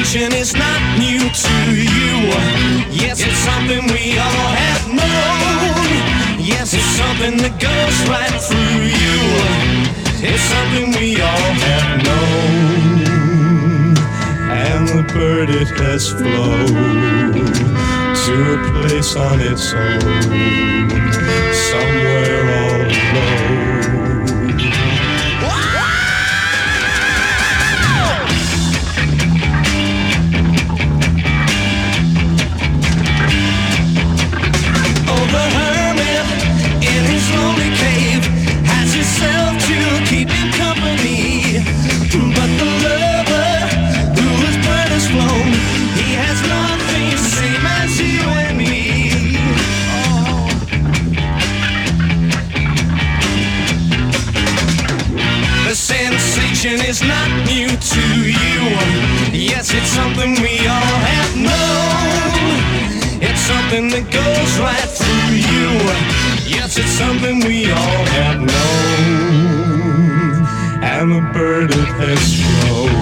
sensation is not new to you. Yes, it's something we all have known. Yes, it's something that goes right through you. It's something we all have known. And the bird, it has flown to a place on its own, somewhere all alone. Oh, the hermit in his lonely cave has himself to keep him company, but the lover who his bird has flown, he has nothing same as you and me. The sensation is not new to you. Yes, it's something we all have known. It's something that goes right through you. Yes, it's something we all have known. And the bird, it has flown